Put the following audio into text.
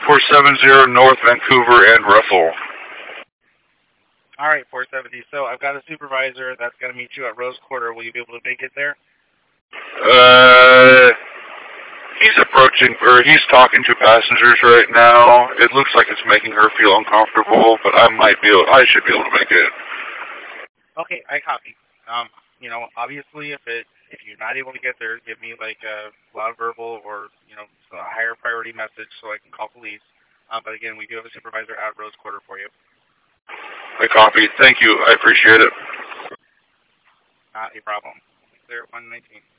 470 North Vancouver and Russell. All right, 470. So I've got a supervisor that's going to meet you at Rose Quarter. Will you be able to make it there? He's approaching, or he's talking to passengers right now. It looks like it's making her feel uncomfortable, but I should be able to make it. Okay, I copy. Obviously, if you're not able to get there, give me like a loud verbal or a higher priority message so I can call police. But again, we do have a supervisor at Rose Quarter for you. I copy. Thank you. I appreciate it. Not a problem. Clear 119.